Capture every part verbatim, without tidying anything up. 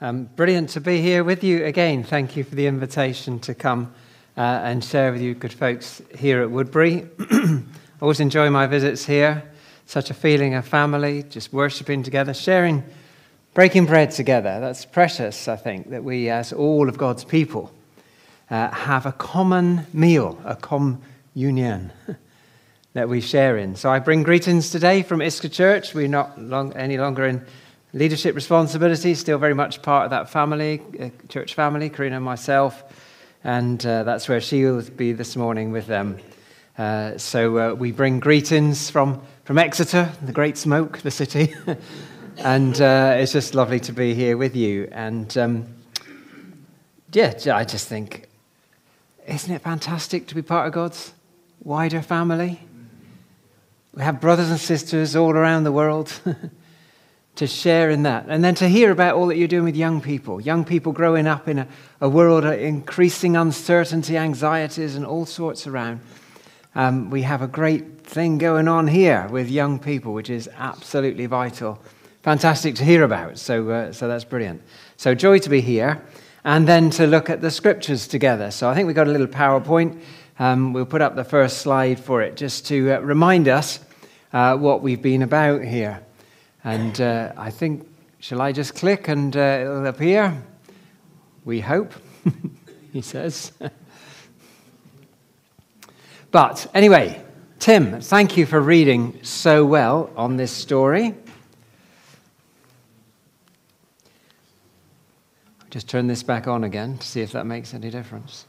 Um, brilliant to be here with you again. Thank you for the invitation to come uh, and share with you good folks here at Woodbury. I always enjoy my visits here. Such a feeling of family, just worshipping together, sharing, breaking bread together. That's precious, I think, that we as all of God's people uh, have a common meal, a communion that we share in. So I bring greetings today from Iska Church. We're not long, any longer in leadership responsibility, still very much part of that family, uh, church family, Karina and myself, and uh, that's where she will be this morning with them. Uh, so uh, we bring greetings from, from Exeter, the great smoke, the city, and uh, it's just lovely to be here with you. And um, yeah, I just think, isn't it fantastic to be part of God's wider family? We have brothers and sisters all around the world to share in that. And then to hear about all that you're doing with young people. Young people growing up in a, a world of increasing uncertainty, anxieties, and all sorts around. Um, we have a great thing going on here with young people, which is absolutely vital. Fantastic to hear about. So, uh, so that's brilliant. So joy to be here. And then to look at the scriptures together. So I think we've got a little PowerPoint. Um, we'll put up the first slide for it, just to uh, remind us uh, what we've been about here. And uh, I think, shall I just click and uh, it'll appear? We hope, he says. But anyway, Tim, thank you for reading so well on this story. Just turn this back on again to see if that makes any difference.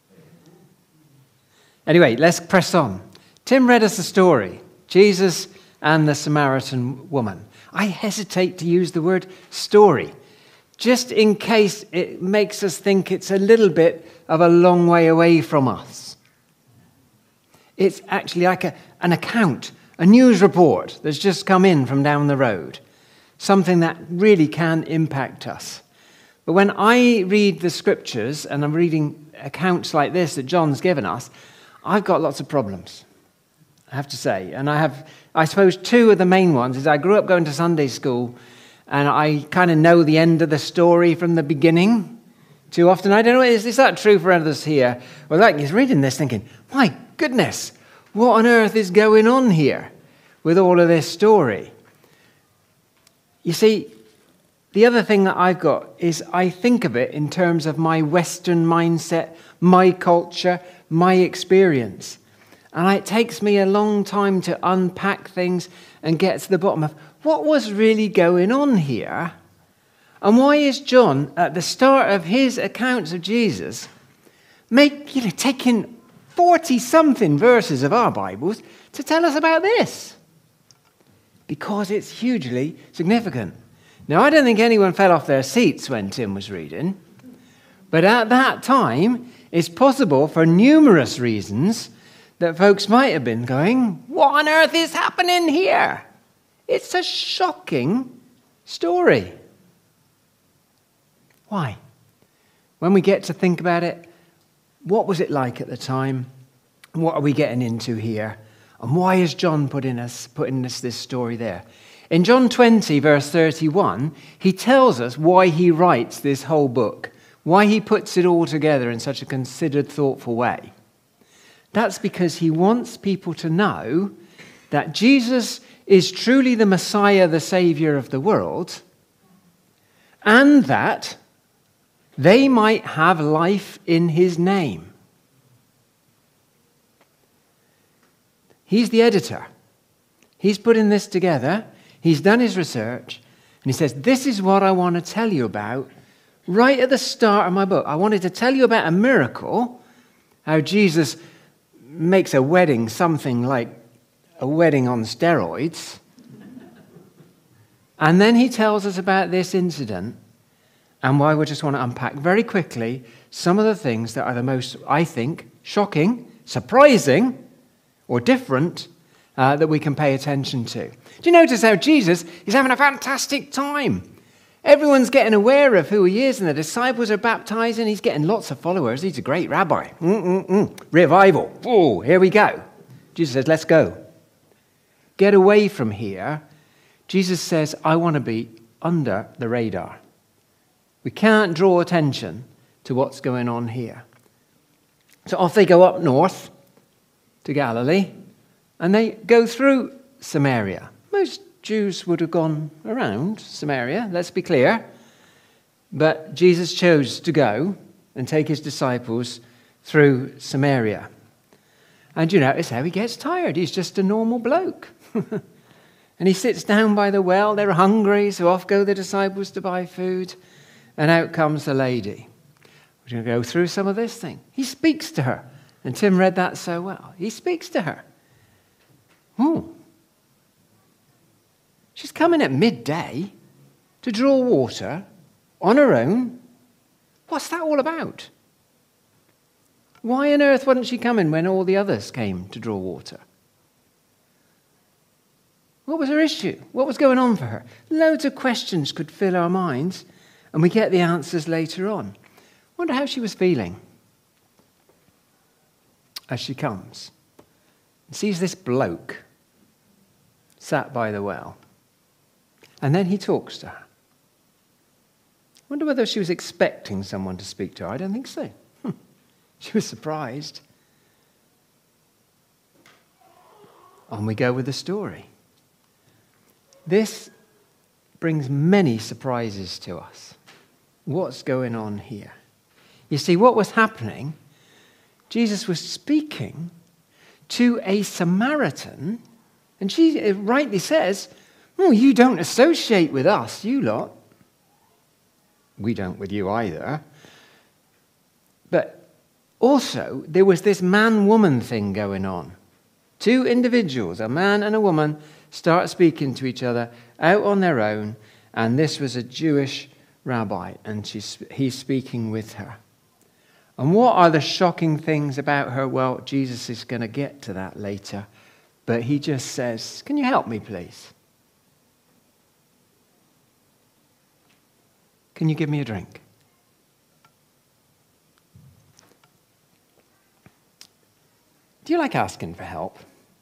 Anyway, let's press on. Tim read us the story, Jesus and the Samaritan woman. I hesitate to use the word story, just in case it makes us think it's a little bit of a long way away from us. It's actually like a, an account, a news report that's just come in from down the road, something that really can impact us. But when I read the scriptures, and I'm reading accounts like this that John's given us, I've got lots of problems, I have to say. And I have, I suppose, two of the main ones is I grew up going to Sunday school, and I kind of know the end of the story from the beginning too often. I don't know, is, is that true for others here? Well, like he's reading this thinking, my goodness, what on earth is going on here with all of this story? You see, the other thing that I've got is I think of it in terms of my Western mindset, my culture, my experience. And it takes me a long time to unpack things and get to the bottom of what was really going on here. And why is John, at the start of his accounts of Jesus, make, you know, taking forty-something verses of our Bibles to tell us about this? Because it's hugely significant. Now, I don't think anyone fell off their seats when Tim was reading. But at that time, it's possible for numerous reasons that folks might have been going, what on earth is happening here? It's a shocking story. Why? When we get to think about it, what was it like at the time? What are we getting into here? And why is John putting us, putting us this story there? In John twenty, verse thirty-one, he tells us why he writes this whole book, why he puts it all together in such a considered, thoughtful way. That's because he wants people to know that Jesus is truly the Messiah, the Savior of the world, and that they might have life in his name. He's the editor. He's putting this together. He's done his research, and he says, this is what I want to tell you about right at the start of my book. I wanted to tell you about a miracle, how Jesus makes a wedding something like a wedding on steroids. And then he tells us about this incident and why we just want to unpack very quickly some of the things that are the most, I think, shocking, surprising, or different uh, that we can pay attention to. Do you notice how Jesus is having a fantastic time? Everyone's getting aware of who he is, and the disciples are baptizing. He's getting lots of followers. He's a great rabbi. Mm-mm-mm. Revival. Oh, here we go. Jesus says, let's go. Get away from here. Jesus says, I want to be under the radar. We can't draw attention to what's going on here. So off they go up north to Galilee, and they go through Samaria. Most Jews would have gone around Samaria, let's be clear. But Jesus chose to go and take his disciples through Samaria. And you notice how he gets tired. He's just a normal bloke. And he sits down by the well. They're hungry, so off go the disciples to buy food. And out comes the lady. We're going to go through some of this thing. He speaks to her. And Tim read that so well. He speaks to her. Oh. She's coming at midday to draw water on her own. What's that all about? Why on earth wasn't she coming when all the others came to draw water? What was her issue? What was going on for her? Loads of questions could fill our minds, and we get the answers later on. Wonder how she was feeling as she comes and sees this bloke sat by the well. And then he talks to her. Wonder whether she was expecting someone to speak to her. I don't think so. She was surprised. On we go with the story. This brings many surprises to us. What's going on here? You see, what was happening, Jesus was speaking to a Samaritan, and she rightly says, oh, you don't associate with us, you lot. We don't with you either. But also, there was this man-woman thing going on. Two individuals, a man and a woman, start speaking to each other out on their own, and this was a Jewish rabbi, and she's, he's speaking with her. And what are the shocking things about her? Well, Jesus is going to get to that later, but he just says, can you help me, please? Can you give me a drink? Do you like asking for help?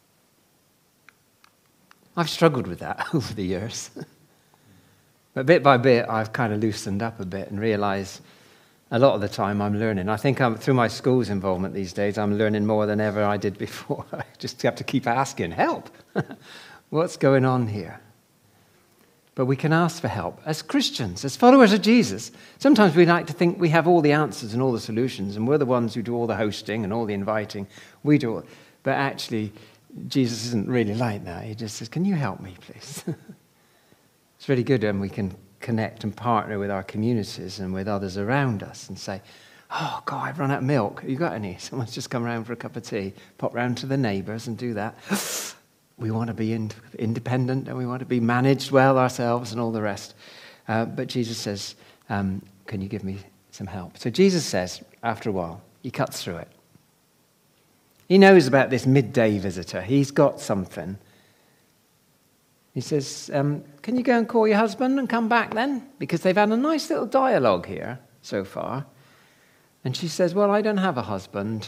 I've struggled with that over the years. But bit by bit, I've kind of loosened up a bit and realized a lot of the time I'm learning. I think I'm, through my school's involvement these days, I'm learning more than ever I did before. I just have to keep asking, help. What's going on here? But we can ask for help. As Christians, as followers of Jesus, sometimes we like to think we have all the answers and all the solutions, and we're the ones who do all the hosting and all the inviting. We do it. But actually, Jesus isn't really like that. He just says, can you help me, please? It's really good when we can connect and partner with our communities and with others around us and say, oh, God, I've run out of milk. Have you got any? Someone's just come around for a cup of tea. Pop round to the neighbours and do that. We want to be in, independent and we want to be managed well ourselves and all the rest. Uh, but Jesus says, um, can you give me some help? So Jesus says, after a while, he cuts through it. He knows about this midday visitor. He's got something. He says, um, can you go and call your husband and come back then? Because they've had a nice little dialogue here so far. And she says, well, I don't have a husband.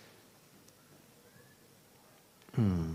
Hmm.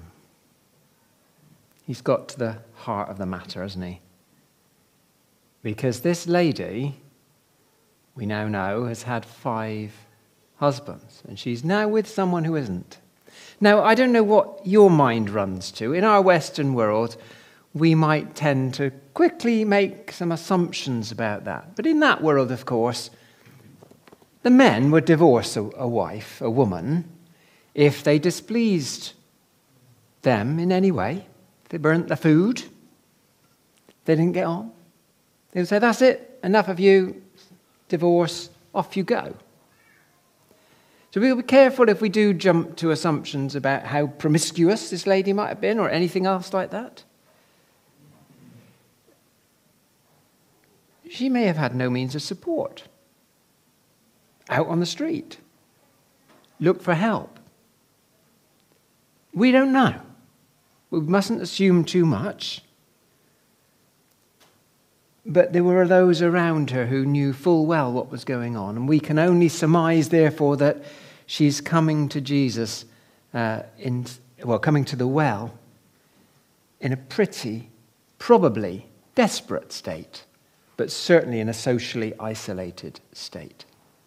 He's got to the heart of the matter, hasn't he? Because this lady, we now know, has had five husbands. And she's now with someone who isn't. Now, I don't know what your mind runs to. In our Western world, we might tend to quickly make some assumptions about that. But in that world, of course, the men would divorce a, a wife, a woman, if they displeased them in any way. They burnt the food. They didn't get on. They would say, that's it, enough of you, divorce, off you go. So we'll be careful if we do jump to assumptions about how promiscuous this lady might have been or anything else like that. She may have had no means of support. Out on the street. Look for help. We don't know. We mustn't assume too much. But there were those around her who knew full well what was going on. And we can only surmise, therefore, that she's coming to Jesus, uh, in well, coming to the well in a pretty, probably desperate state. but certainly in a socially isolated state.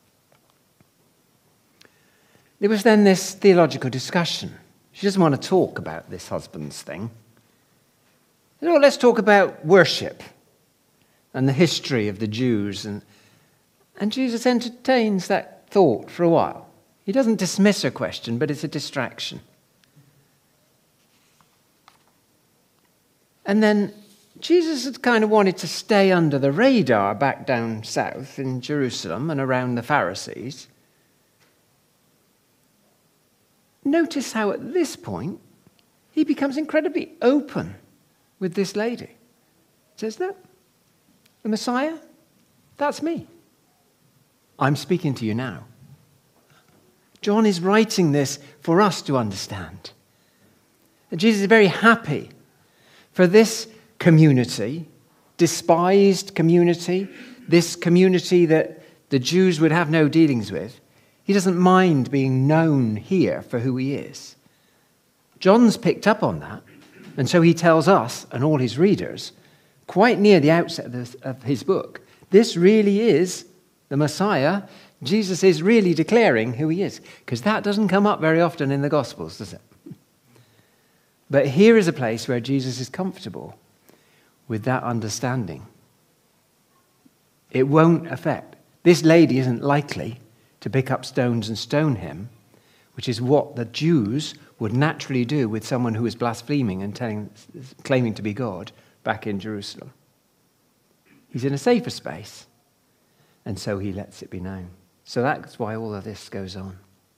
There was then this theological discussion. She doesn't want to talk about this husband's thing. No, let's talk about worship and the history of the Jews. And, and Jesus entertains that thought for a while. He doesn't dismiss her question, but it's a distraction. And then Jesus had kind of wanted to stay under the radar back down south in Jerusalem and around the Pharisees. Notice how at this point he becomes incredibly open with this lady. He says, no, the Messiah, that's me. I'm speaking to you now. John is writing this for us to understand. And Jesus is very happy for this community, despised community, this community that the Jews would have no dealings with. He doesn't mind being known here for who he is. John's picked up on that, and so he tells us and all his readers, quite near the outset of, this, of his book, this really is the Messiah. Jesus is really declaring who he is, because that doesn't come up very often in the Gospels, does it? But here is a place where Jesus is comfortable with that understanding. It won't affect. This lady isn't likely to pick up stones and stone him, which is what the Jews would naturally do with someone who is blaspheming and telling, claiming to be God back in Jerusalem. He's in a safer space, and so he lets it be known. So that's why all of this goes on.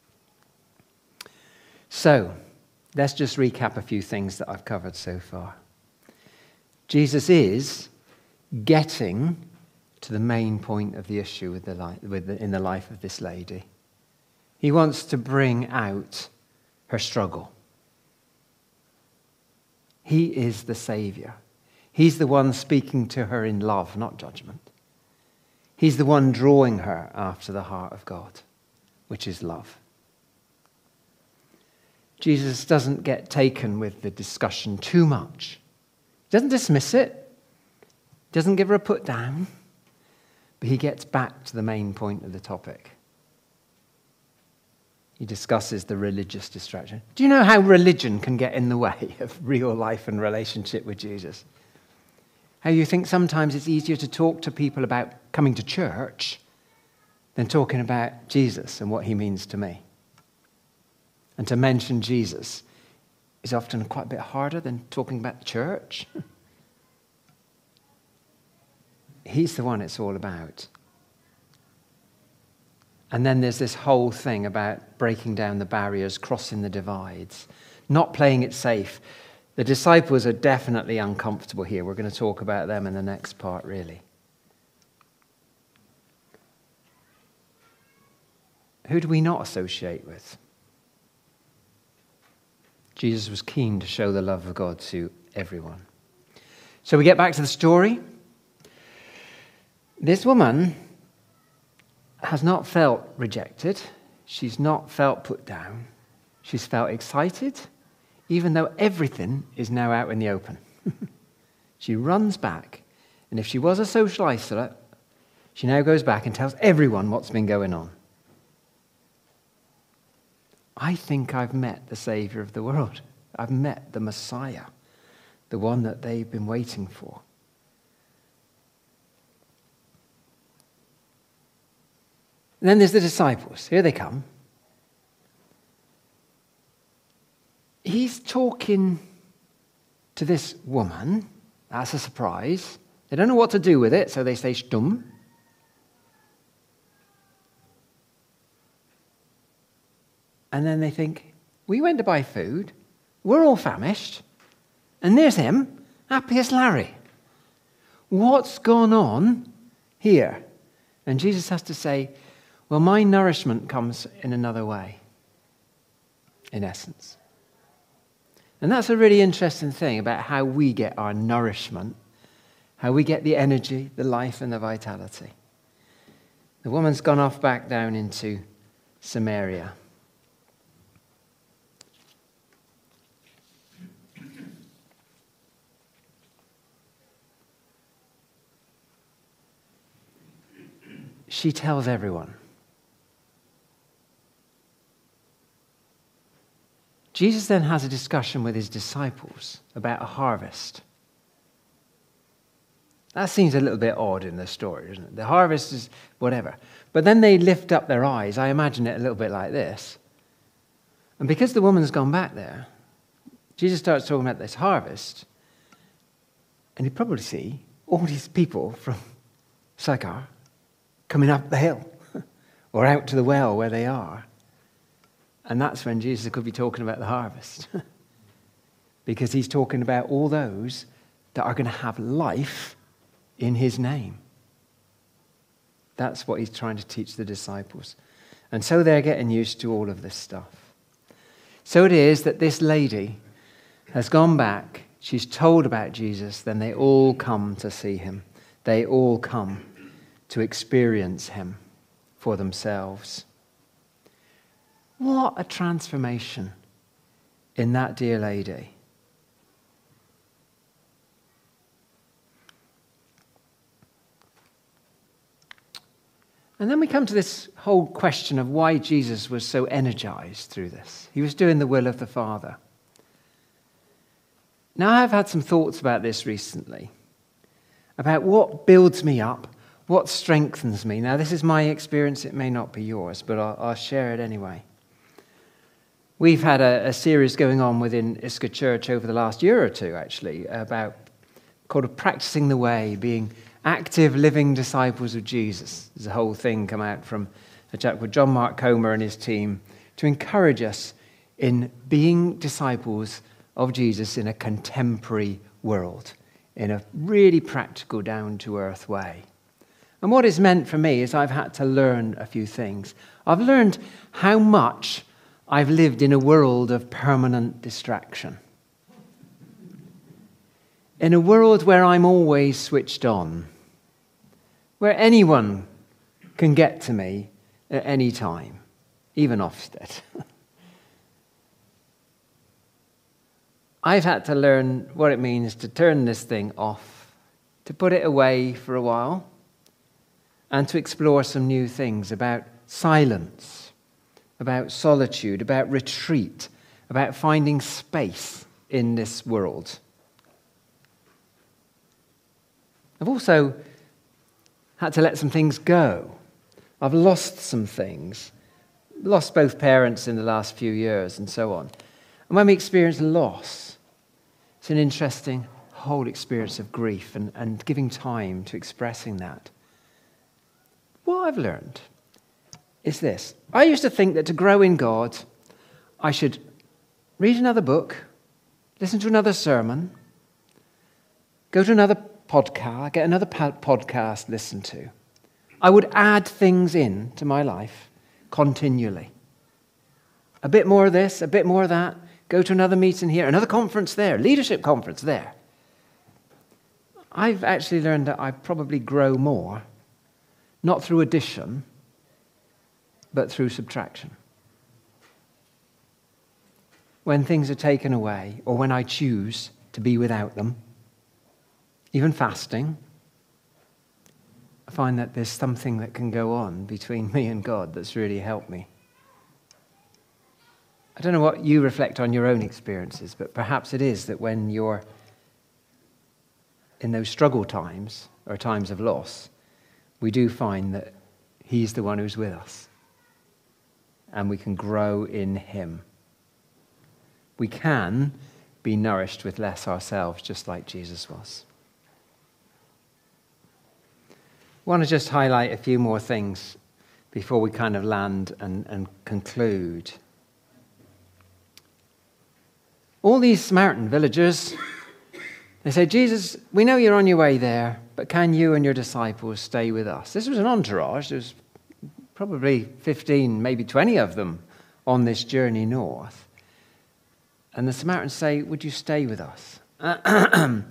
So, let's just recap a few things that I've covered so far. Jesus is getting to the main point of the issue with the li- with the, in the life of this lady. He wants to bring out her struggle. He is the Savior. He's the one speaking to her in love, not judgment. He's the one drawing her after the heart of God, which is love. Jesus doesn't get taken with the discussion too much. He doesn't dismiss it. He doesn't give her a put down. But he gets back to the main point of the topic. He discusses the religious distraction. Do you know how religion can get in the way of real life and relationship with Jesus? How you think sometimes it's easier to talk to people about coming to church than talking about Jesus and what he means to me. And to mention Jesus is often quite a bit harder than talking about church. He's the one it's all about. And then there's this whole thing about breaking down the barriers, crossing the divides, not playing it safe. The disciples are definitely uncomfortable here. We're going to talk about them in the next part, really. Who do we not associate with? Jesus was keen to show the love of God to everyone. So we get back to the story. This woman has not felt rejected. She's not felt put down. She's felt excited, even though everything is now out in the open. She runs back, and if she was a social isolate, she now goes back and tells everyone what's been going on. I think I've met the Savior of the world. I've met the Messiah, the one that they've been waiting for. And then there's the disciples. Here they come. He's talking to this woman. That's a surprise. They don't know what to do with it, so they say stum. And then they think, we went to buy food. We're all famished. And there's him, happy as Larry. What's gone on here? And Jesus has to say, well, my nourishment comes in another way, in essence. And that's a really interesting thing about how we get our nourishment, how we get the energy, the life, and the vitality. The woman's gone off back down into Samaria. she tells everyone. Jesus then has a discussion with his disciples about a harvest. That seems a little bit odd in the story, doesn't it? The harvest is whatever. But then they lift up their eyes. I imagine it a little bit like this. And because the woman's gone back there, Jesus starts talking about this harvest. And you probably see all these people from Sychar coming up the hill or out to the well where they are. And that's when Jesus could be talking about the harvest. Because he's talking about all those that are going to have life in his name. That's what he's trying to teach the disciples. And so they're getting used to all of this stuff. So it is that this lady has gone back. She's told about Jesus. Then they all come to see him. They all come to experience him for themselves. What a transformation in that dear lady. And then we come to this whole question of why Jesus was so energized through this. He was doing the will of the Father. Now, I've had some thoughts about this recently, about what builds me up, what strengthens me. Now, this is my experience. It may not be yours, but I'll, I'll share it anyway. We've had a, a series going on within Isca Church over the last year or two, actually, about called Practicing the Way, being active, living disciples of Jesus. There's a whole thing come out from a chap called John Mark Comer and his team to encourage us in being disciples of Jesus in a contemporary world, in a really practical, down-to-earth way. And what it's meant for me is I've had to learn a few things. I've learned how much I've lived in a world of permanent distraction. In a world where I'm always switched on, where anyone can get to me at any time, even Ofsted. I've had to learn what it means to turn this thing off, to put it away for a while, and to explore some new things about silence, about solitude, about retreat, about finding space in this world. I've also had to let some things go. I've lost some things, lost both parents in the last few years and so on. And when we experience loss, it's an interesting whole experience of grief and, and giving time to expressing that. What I've learned is this. I used to think that to grow in God, I should read another book, listen to another sermon, go to another podcast, get another podcast listened to. I would add things in to my life continually. A bit more of this, a bit more of that. Go to another meeting here, another conference there, leadership conference there. I've actually learned that I probably grow more, not through addition, but through subtraction. When things are taken away, or when I choose to be without them, even fasting, I find that there's something that can go on between me and God that's really helped me. I don't know what you reflect on your own experiences, but perhaps it is that when you're in those struggle times, or times of loss, we do find that He's the one who's with us. And we can grow in Him. We can be nourished with less ourselves, just like Jesus was. I want to just highlight a few more things before we kind of land and, and conclude. All these Samaritan villagers, they say, Jesus, we know you're on your way there, but can you and your disciples stay with us? This was an entourage. There was probably fifteen, maybe twenty of them on this journey north. And the Samaritans say, would you stay with us? The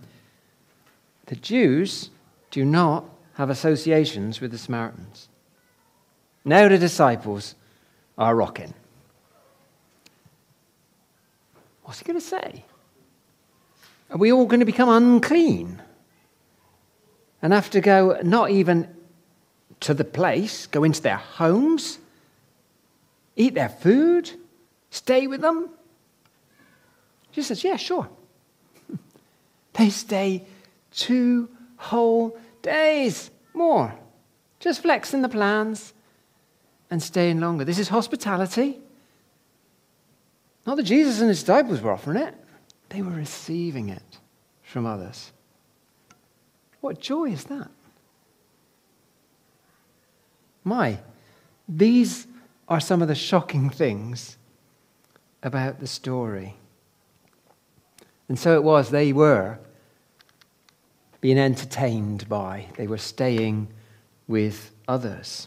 Jews do not have associations with the Samaritans. Now the disciples are rocking. What's he going to say? Are we all going to become unclean and have to go not even to the place, go into their homes, eat their food, stay with them? Jesus says, yeah, sure. They stay two whole days more, just flexing the plans and staying longer. This is hospitality. Not that Jesus and his disciples were offering it. They were receiving it from others. What joy is that? My, these are some of the shocking things about the story. And so it was, they were being entertained by, they were staying with others.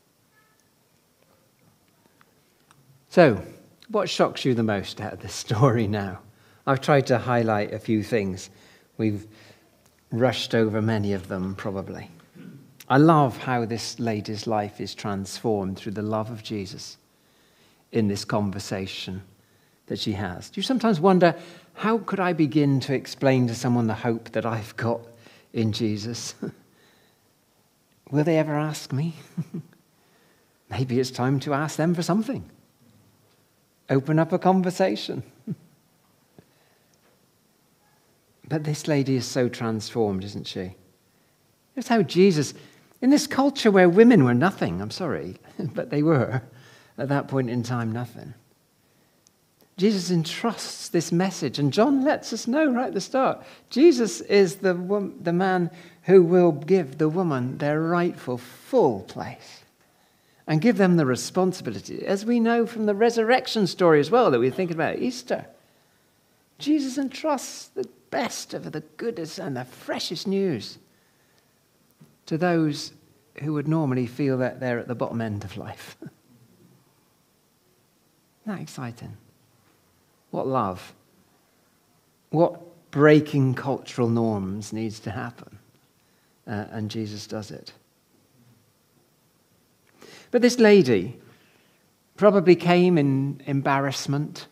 So, what shocks you the most out of this story now? I've tried to highlight a few things. We've rushed over many of them, probably. I love how this lady's life is transformed through the love of Jesus in this conversation that she has. Do you sometimes wonder, how could I begin to explain to someone the hope that I've got in Jesus? Will they ever ask me? Maybe it's time to ask them for something. Open up a conversation. But this lady is so transformed, isn't she? It's how Jesus, in this culture where women were nothing, I'm sorry, but they were, at that point in time, nothing. Jesus entrusts this message, and John lets us know right at the start, Jesus is the, the man who will give the woman their rightful, full place and give them the responsibility, as we know from the resurrection story as well that we're thinking about at Easter. Jesus entrusts the best of the goodest and the freshest news to those who would normally feel that they're at the bottom end of life. Isn't that exciting? What love, what breaking cultural norms needs to happen. Uh, and Jesus does it. But this lady probably came in embarrassment,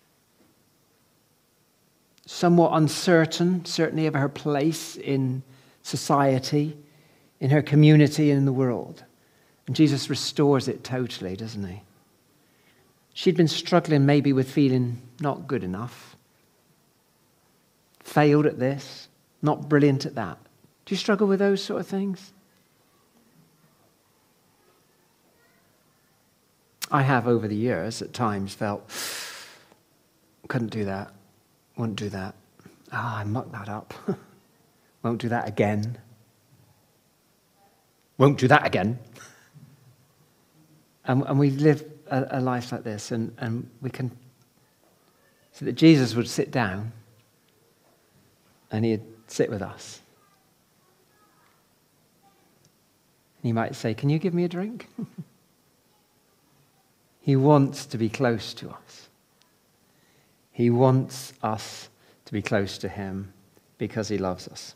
somewhat uncertain, certainly of her place in society, in her community, and in the world. And Jesus restores it totally, doesn't he? She'd been struggling maybe with feeling not good enough, failed at this, not brilliant at that. Do you struggle with those sort of things? I have over the years at times felt, couldn't do that, won't do that. Ah, oh, I mucked that up. Won't do that again. Won't do that again. And, and we live a, a life like this, and, and we can, so that Jesus would sit down and he'd sit with us. And he might say, can you give me a drink? He wants to be close to us. He wants us to be close to him because he loves us.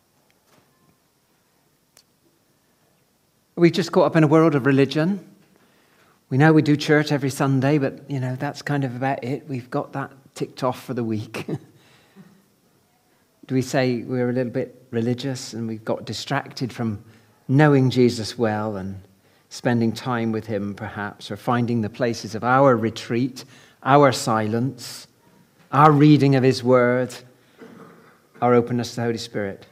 We've just caught up in a world of religion. We know we do church every Sunday, but, you know, that's kind of about it. We've got that ticked off for the week. Do we say we're a little bit religious and we've got distracted from knowing Jesus well and spending time with him, perhaps, or finding the places of our retreat, our silence, our reading of his word, our openness to the Holy Spirit?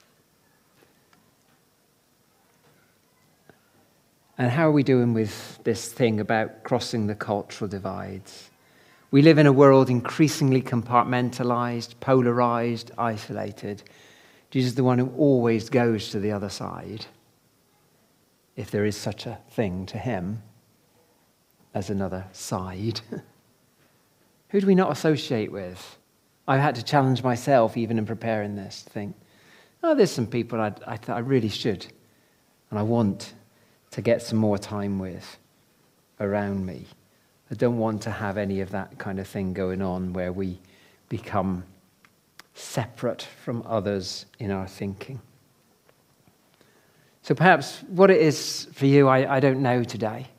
And how are we doing with this thing about crossing the cultural divides? We live in a world increasingly compartmentalized, polarized, isolated. Jesus is the one who always goes to the other side, if there is such a thing to him as another side. Who do we not associate with? I've had to challenge myself, even in preparing this, to think, oh, there's some people I'd, I, th- I really should, and I want to get some more time with around me. I don't want to have any of that kind of thing going on where we become separate from others in our thinking. So perhaps what it is for you, I, I don't know today.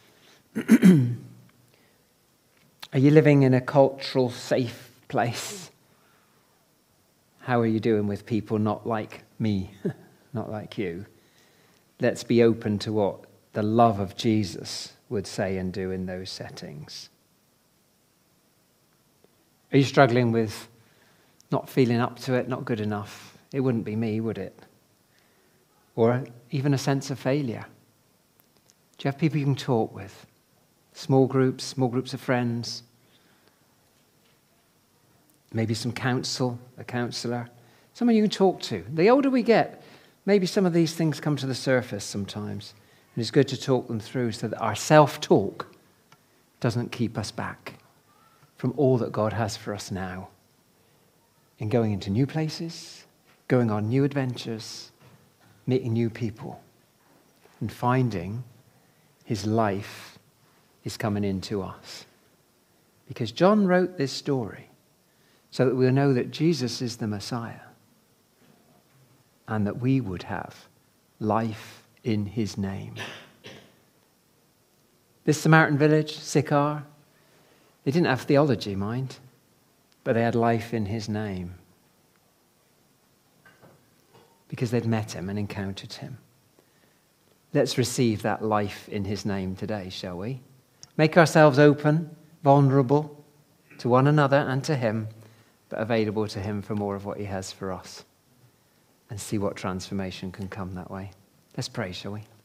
Are you living in a cultural safe place? How are you doing with people not like me, not like you? let's be open to what the love of Jesus would say and do in those settings. Are you struggling with not feeling up to it, not good enough? It wouldn't be me, would it? Or even a sense of failure? Do you have people you can talk with? Small groups, small groups of friends? Maybe some counsel, a counsellor? Someone you can talk to. The older we get, maybe some of these things come to the surface sometimes. And it's good to talk them through so that our self-talk doesn't keep us back from all that God has for us now. In going into new places, going on new adventures, meeting new people, and finding his life is coming into us. Because John wrote this story so that we'll know that Jesus is the Messiah and that we would have life in his name. This Samaritan village, Sychar, they didn't have theology, mind, but they had life in his name because they'd met him and encountered him. Let's receive that life in his name today, shall we? Make ourselves open, vulnerable to one another and to him, but available to him for more of what he has for us. And see what transformation can come that way. Let's pray, shall we?